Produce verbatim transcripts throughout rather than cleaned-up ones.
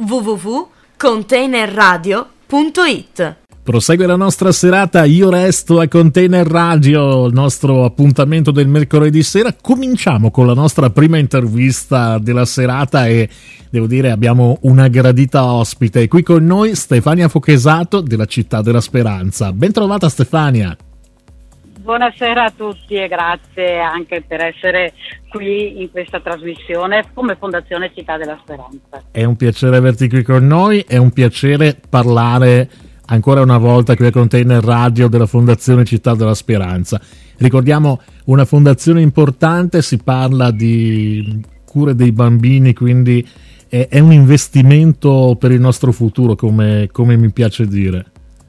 w w w punto container radio punto it. Prosegue la nostra serata Io Resto a Container Radio, il nostro appuntamento del mercoledì sera. Cominciamo con la nostra prima intervista della serata e devo dire abbiamo una gradita ospite. Qui con noi Stefania Fochesato della Città della Speranza. Ben trovata Stefania. Buonasera a tutti e grazie anche per essere qui in questa trasmissione come Fondazione Città della Speranza. È un piacere averti qui con noi, è un piacere parlare ancora una volta qui a Container Radio della Fondazione Città della Speranza. Ricordiamo una fondazione importante, si parla di cure dei bambini, quindi è, è un investimento per il nostro futuro, come, come mi piace dire.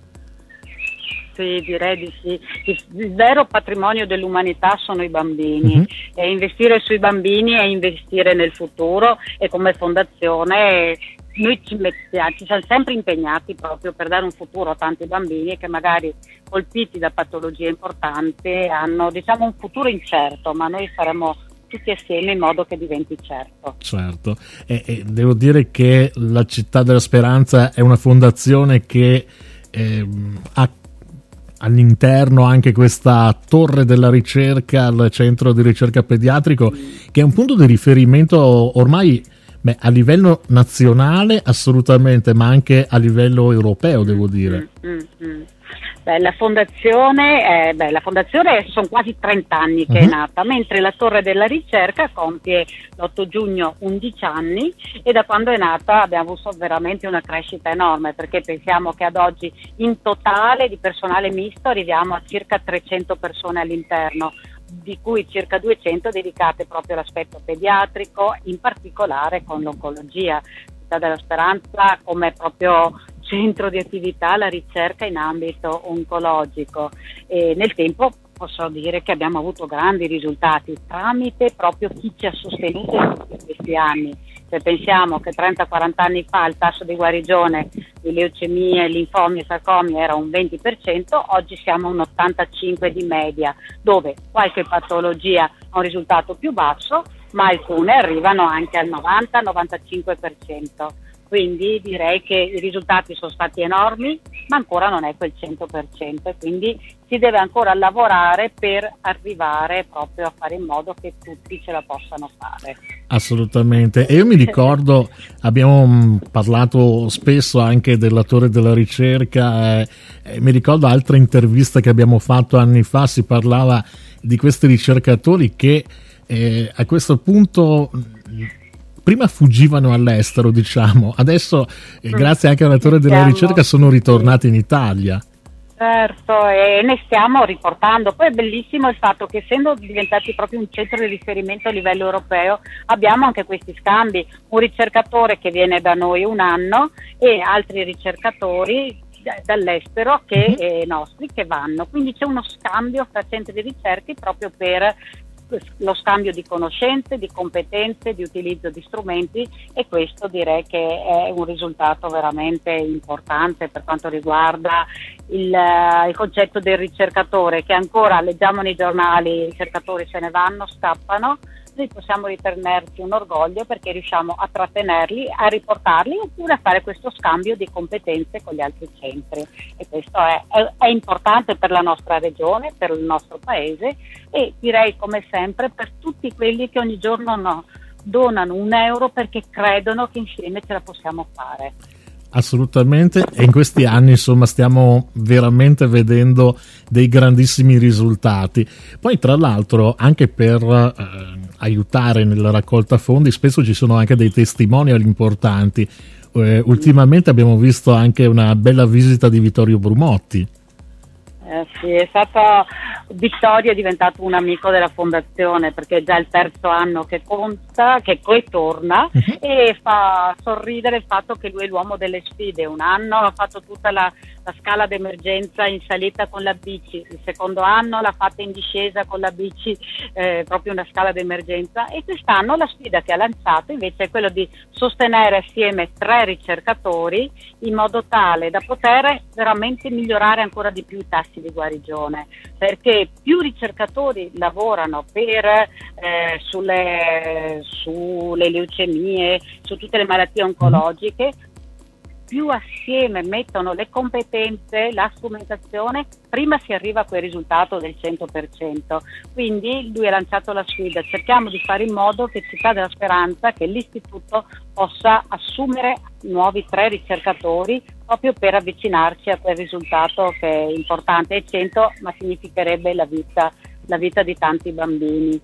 Sì, direi di sì. Il vero patrimonio dell'umanità sono i bambini, uh-huh. E investire sui bambini è investire nel futuro, e come fondazione noi ci, mettiamo, ci siamo sempre impegnati proprio per dare un futuro a tanti bambini che magari colpiti da patologie importanti hanno, diciamo, un futuro incerto, ma noi faremo tutti assieme in modo che diventi certo. Certo, e, e devo dire che la Città della Speranza è una fondazione che eh, ha all'interno anche questa torre della ricerca, il centro di ricerca pediatrico, che è un punto di riferimento ormai beh, a livello nazionale assolutamente, ma anche a livello europeo, devo dire. Mm, mm, mm. Beh, la fondazione, eh, beh, la fondazione sono quasi trenta anni che uh-huh. è nata, mentre la Torre della Ricerca compie l'otto giugno undici anni, e da quando è nata abbiamo avuto veramente una crescita enorme, perché pensiamo che ad oggi in totale di personale misto arriviamo a circa trecento persone all'interno, di cui circa duecento dedicate proprio all'aspetto pediatrico, in particolare con l'oncologia. Città della Speranza come proprio centro di attività la ricerca in ambito oncologico, e nel tempo posso dire che abbiamo avuto grandi risultati tramite proprio chi ci ha sostenuto in questi anni. Se pensiamo che trenta quaranta anni fa il tasso di guarigione di leucemie, linfomi e sarcomi era un venti per cento, oggi siamo a un ottantacinque per cento di media, dove qualche patologia ha un risultato più basso, ma alcune arrivano anche al novanta novantacinque per cento. Quindi direi che i risultati sono stati enormi, ma ancora non è quel cento per cento, e quindi si deve ancora lavorare per arrivare proprio a fare in modo che tutti ce la possano fare. Assolutamente, e io mi ricordo, abbiamo parlato spesso anche della Torre della Ricerca, eh, eh, mi ricordo altre interviste che abbiamo fatto anni fa, si parlava di questi ricercatori che eh, a questo punto prima fuggivano all'estero, diciamo, adesso eh, grazie anche alla Torre della Ricerca sono ritornati in Italia. Certo, e ne stiamo riportando. Poi è bellissimo il fatto che, essendo diventati proprio un centro di riferimento a livello europeo, abbiamo anche questi scambi, un ricercatore che viene da noi un anno e altri ricercatori dall'estero che uh-huh. eh, nostri che vanno, quindi c'è uno scambio fra centri di ricerca proprio per lo scambio di conoscenze, di competenze, di utilizzo di strumenti, e questo direi che è un risultato veramente importante per quanto riguarda il, il concetto del ricercatore, che ancora leggiamo nei giornali, i ricercatori se ne vanno, scappano. Noi possiamo ritenerci un orgoglio perché riusciamo a trattenerli, a riportarli, oppure a fare questo scambio di competenze con gli altri centri, e questo è, è, è importante per la nostra regione, per il nostro paese, e direi come sempre per tutti quelli che ogni giorno no, donano un euro perché credono che insieme ce la possiamo fare. Assolutamente, e in questi anni insomma stiamo veramente vedendo dei grandissimi risultati. Poi tra l'altro anche per eh, aiutare nella raccolta fondi spesso ci sono anche dei testimonial importanti. Eh, ultimamente abbiamo visto anche una bella visita di Vittorio Brumotti. Eh sì, è stato Vittorio è diventato un amico della fondazione, perché è già il terzo anno che conta, che poi torna, uh-huh. e fa sorridere il fatto che lui è l'uomo delle sfide. Un anno ha fatto tutta la, la scala d'emergenza in salita con la bici, il secondo anno l'ha fatta in discesa con la bici, eh, proprio una scala d'emergenza, e quest'anno la sfida che ha lanciato invece è quella di sostenere assieme tre ricercatori in modo tale da poter veramente migliorare ancora di più i tassi di guarigione, perché più ricercatori lavorano per, eh, sulle, sulle leucemie, su tutte le malattie oncologiche, più assieme mettono le competenze, la strumentazione, prima si arriva a quel risultato del cento per cento. Quindi lui ha lanciato la sfida: cerchiamo di fare in modo che Città della Speranza, che l'istituto possa assumere nuovi tre ricercatori proprio per avvicinarci a quel risultato che è importante. E cento, ma significherebbe la vita la vita di tanti bambini.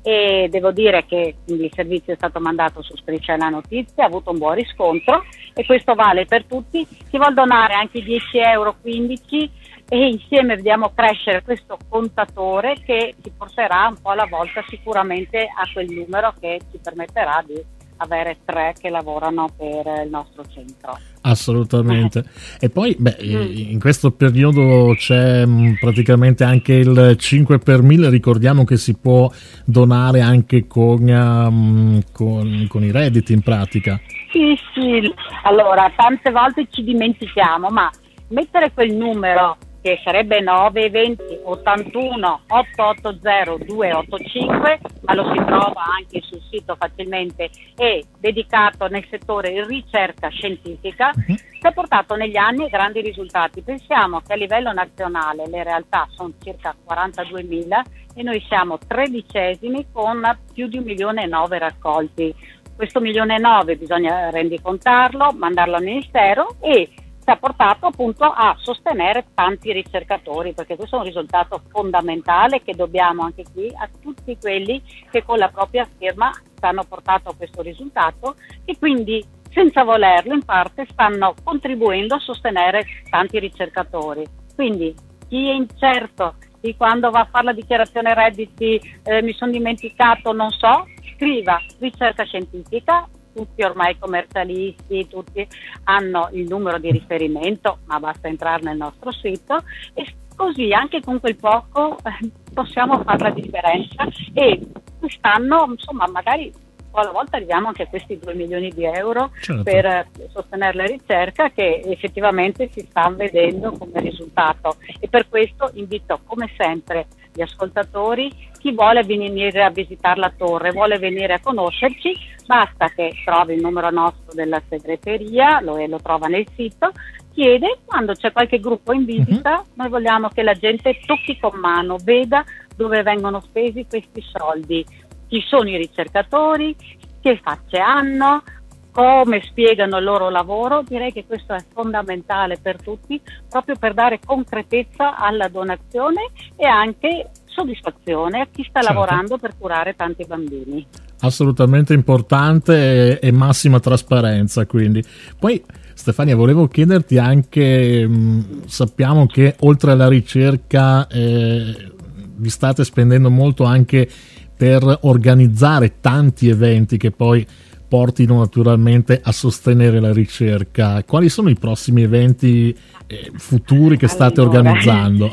E devo dire che quindi il servizio è stato mandato su Striscia Notizie, ha avuto un buon riscontro, e questo vale per tutti. Chi vuol donare anche dieci euro, quindici, e insieme vediamo crescere questo contatore che ci porterà un po' alla volta sicuramente a quel numero che ci permetterà di avere tre che lavorano per il nostro centro. Assolutamente. E poi beh, in questo periodo c'è mh, praticamente anche il cinque per mille. Ricordiamo che si può donare anche con, um, con, con i redditi, in pratica. Sì, sì, allora tante volte ci dimentichiamo, ma mettere quel numero che sarebbe nove venti ottantuno ottocentottanta duecentoottantacinque, ma lo si trova anche sul sito facilmente, è dedicato nel settore ricerca scientifica, uh-huh. si è portato negli anni grandi risultati. Pensiamo che a livello nazionale le realtà sono circa quarantaduemila e noi siamo tredicesimi con più di un milione e nove raccolti. Questo milione e nove bisogna rendicontarlo, mandarlo al Ministero, e ci ha portato appunto a sostenere tanti ricercatori, perché questo è un risultato fondamentale che dobbiamo anche qui a tutti quelli che con la propria firma hanno portato a questo risultato, e quindi senza volerlo in parte stanno contribuendo a sostenere tanti ricercatori. Quindi chi è incerto di quando va a fare la dichiarazione redditi, eh, mi sono dimenticato, non so, scriva ricerca scientifica. Tutti ormai commercialisti, tutti hanno il numero di riferimento, ma basta entrare nel nostro sito, e così anche con quel poco eh, possiamo fare la differenza. E quest'anno, insomma, magari alla volta arriviamo anche a questi due milioni di euro, certo, per eh, sostenere la ricerca, che effettivamente si sta vedendo come risultato. E per questo invito come sempre gli ascoltatori: chi vuole venire a visitare la torre, vuole venire a conoscerci, basta che trovi il numero nostro della segreteria, lo, lo trova nel sito, chiede. Quando c'è qualche gruppo in visita, uh-huh. noi vogliamo che la gente tocchi con mano, veda dove vengono spesi questi soldi, chi sono i ricercatori, che facce hanno, come spiegano il loro lavoro. Direi che questo è fondamentale per tutti, proprio per dare concretezza alla donazione e anche soddisfazione a chi sta certo. lavorando per curare tanti bambini. Assolutamente importante, e, e massima trasparenza. Quindi poi Stefania, volevo chiederti anche, mh, sappiamo che oltre alla ricerca eh, vi state spendendo molto anche per organizzare tanti eventi che poi portino naturalmente a sostenere la ricerca. Quali sono i prossimi eventi eh, futuri che state allora, organizzando?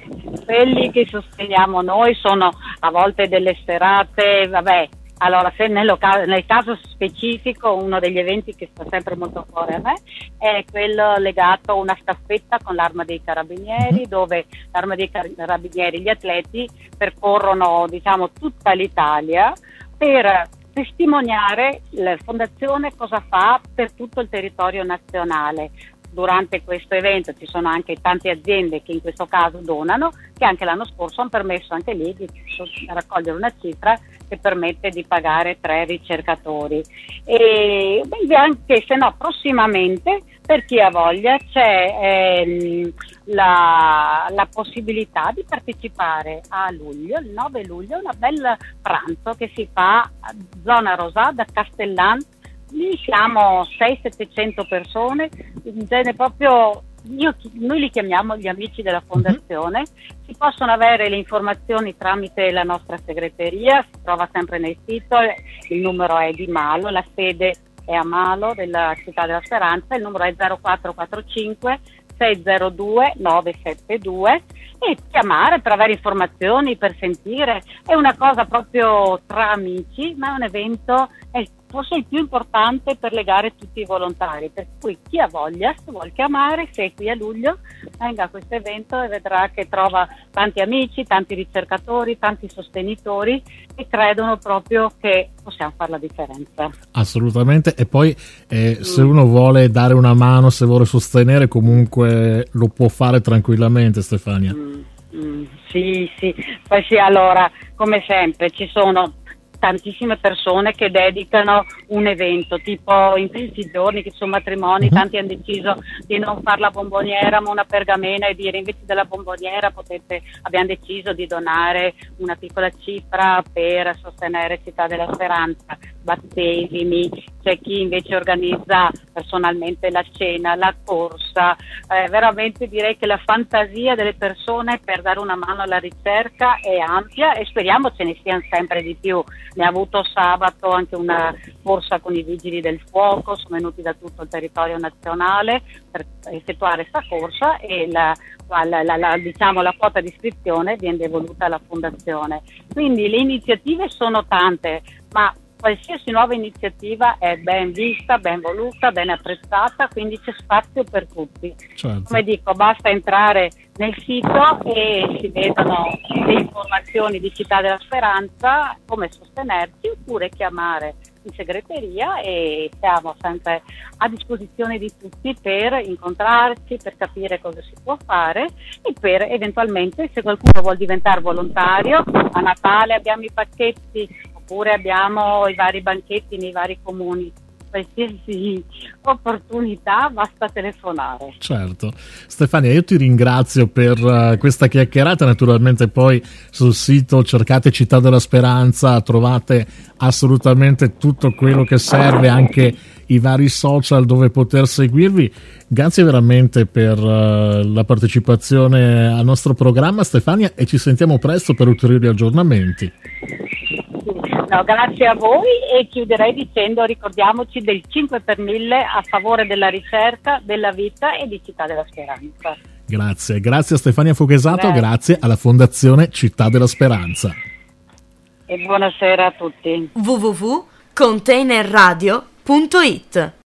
Quelli che sosteniamo noi sono a volte delle serate, vabbè, allora se nello, nel caso specifico uno degli eventi che sta sempre molto a cuore a me è quello legato a una staffetta con l'Arma dei Carabinieri, dove l'Arma dei Carabinieri, gli atleti percorrono diciamo tutta l'Italia per testimoniare la fondazione cosa fa per tutto il territorio nazionale. Durante questo evento ci sono anche tante aziende che in questo caso donano, che anche l'anno scorso hanno permesso anche lì di raccogliere una cifra che permette di pagare tre ricercatori. E beh, anche se no prossimamente, per chi ha voglia, c'è ehm, la, la possibilità di partecipare a luglio, il nove luglio, una bella pranzo che si fa a Zona Rosà da Castellan. Lì siamo seicento settecento persone, in genere proprio, io, noi li chiamiamo gli amici della fondazione. Uh-huh. Si possono avere le informazioni tramite la nostra segreteria, si trova sempre nel sito, il numero è di Malo, la sede è a Malo della Città della Speranza, il numero è zero quattro quattro cinque sei zero due nove sette due, e chiamare per avere informazioni, per sentire. È una cosa proprio tra amici, ma è un evento, è forse il più importante per legare tutti i volontari, per cui chi ha voglia, se vuol chiamare, se è qui a luglio, venga a questo evento e vedrà che trova tanti amici, tanti ricercatori, tanti sostenitori che credono proprio che possiamo fare la differenza. Assolutamente, e poi eh, mm. se uno vuole dare una mano, se vuole sostenere, comunque lo può fare tranquillamente, Stefania. Mm, mm, sì, sì, poi sì, allora, come sempre, ci sono tantissime persone che dedicano un evento, tipo in questi giorni che sono matrimoni, uh-huh. tanti hanno deciso di non fare la bomboniera ma una pergamena e dire invece della bomboniera potete, abbiamo deciso di donare una piccola cifra per sostenere Città della Speranza, battesimi, c'è chi invece organizza personalmente la cena, la corsa, eh, veramente direi che la fantasia delle persone per dare una mano alla ricerca è ampia e speriamo ce ne siano sempre di più. Ne ha avuto sabato anche una corsa con i vigili del fuoco, sono venuti da tutto il territorio nazionale per effettuare questa corsa e la, la, la, la, diciamo, la quota di iscrizione viene devoluta alla fondazione. Quindi le iniziative sono tante, ma qualsiasi nuova iniziativa è ben vista, ben voluta, ben apprezzata, quindi c'è spazio per tutti. Certo. Come dico, basta entrare nel sito e si vedono le informazioni di Città della Speranza, come sostenerci, oppure chiamare in segreteria e siamo sempre a disposizione di tutti per incontrarci, per capire cosa si può fare e per eventualmente, se qualcuno vuol diventare volontario, a Natale abbiamo i pacchetti oppure abbiamo i vari banchetti nei vari comuni. Qualsiasi opportunità basta telefonare. Certo. Stefania, io ti ringrazio per uh, questa chiacchierata. Naturalmente poi sul sito cercate Città della Speranza, trovate assolutamente tutto quello che serve, anche i vari social dove poter seguirvi. Grazie veramente per uh, la partecipazione al nostro programma, Stefania, e ci sentiamo presto per ulteriori aggiornamenti. No, grazie a voi e chiuderei dicendo ricordiamoci del cinque per mille a favore della ricerca, della vita e di Città della Speranza. Grazie, grazie a Stefania Fuchesato, grazie, grazie alla Fondazione Città della Speranza. E buonasera a tutti. w w w punto containerradio punto it